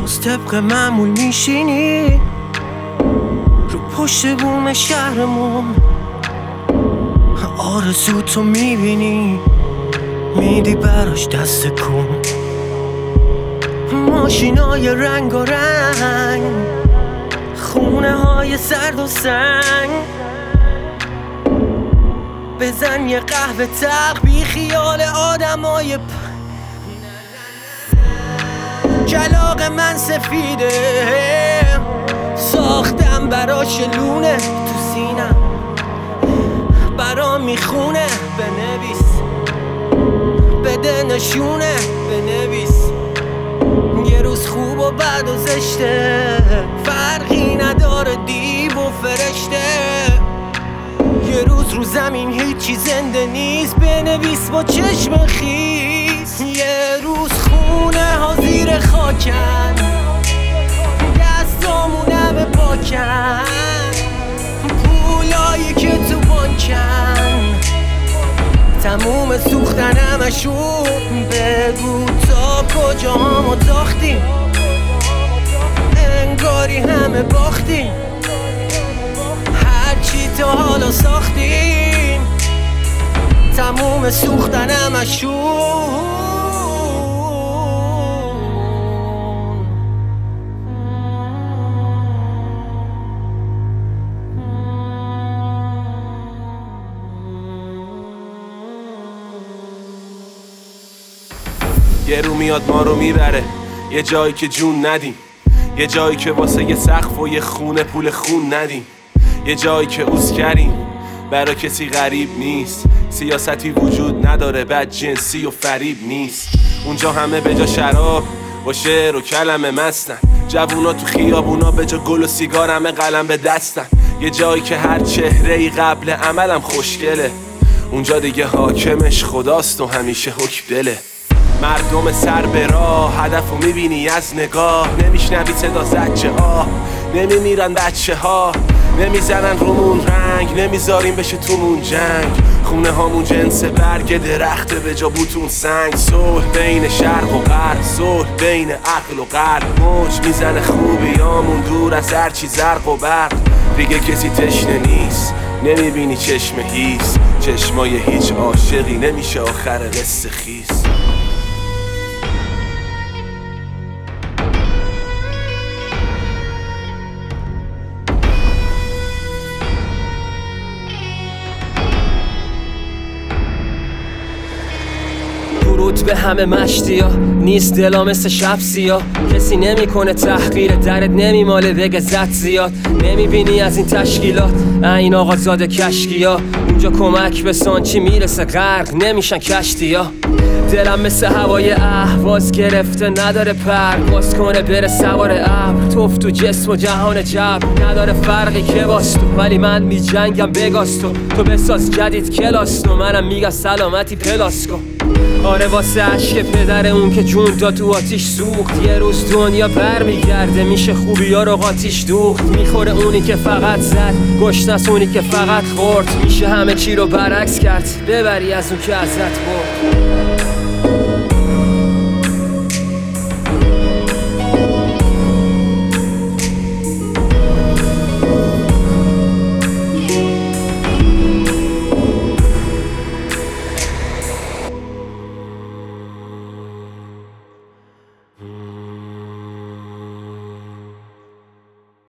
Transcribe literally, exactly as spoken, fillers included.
باز طبق معمول میشینی رو پشت بوم شهرمون، آرزو تو میبینی میدی براش دست کن. ماشینای رنگ و رنگ، خونه های سرد و سنگ، بزن یه قهوه تق بی خیال آدمای پ... کلاغ من سفیده، ساختم براش لونه تو سینم، برام میخونه. بنویس بده نشونه، بنویس یه روز خوب و بد و زشته، فرقی نداره دیو و فرشته. یه روز رو زمین هیچی زنده نیست، بنویس با چشم خیس. یه روز خونه ها زیر خاکن، دستامونم پاکن، پولایی که تو بانکن تموم سوختن همشون. بگو تا کجا همو تاختیم، انگاری همه باختیم، هرچی تا حالا ساختیم تموم سوختن همشون. یه رو میاد ما رو میبره یه جایی که جون ندیم، یه جایی که واسه یه سقف و یه خونه پول خون ندیم، یه جایی که اوز کریم برا کسی غریب نیست، سیاستی وجود نداره بد جنسی و فریب نیست. اونجا همه به جا شراب و شعر و کلمه مستن، جوونا تو خیابونا به جا گل و سیگار همه قلم به دستن. یه جایی که هر چهره ای قبل عملم خوشگله، اونجا دیگه حاکمش خداست و همیشه حکم دله. مردم سر به راه، هدفو میبینی از نگاه، نمیشنوی صدا زجه آه، نمیمیرن بچه ها، نمیزنن رومون رنگ، نمیذاریم بشه تومون جنگ. خونه هامون جنس برگ درخته به جا بوتون سنگ. صلح بین شرق و غرب، صلح بین عقل و قلب، موج میزنه خوبیامون دور از هرچی زرق و برق. دیگه کسی تشنه نیست، نمیبینی چشم هیس، چشمای هیچ عاشقی نمیشه آخر قصه خیس. درود به همه مشتیا، نیست دلا مثل شب سیاه، کسی نمیکنه تحقیر، درت نمیماله بگه زد زیاد. نمیبینی از این تشکیلات این آقا زاده کشکیا، اونجا کمک به سانچی میرسه غرق نمیشن کشتیا. دلم مثل هوای اهواز گرفته نداره پر، باز کنه بره سوار ابر، توف تو جسم و جهان جبر. نداره فرقی که باز تو، ولی من می جنگم بگاز تو، تو بساز جدید کلاس تو، منم میگم سلامتی پلاس کن. آره واسه عشق پدر اون که جون داد تو آتیش سوخت، یه روز دنیا بر میگرده میشه خوبی ها رو قاتیش دوخت. میخوره اونی که فقط زد، گشنس اونی که فقط خورد، میشه همه چی رو برعکس کرد، ببری از اون که ازت برد.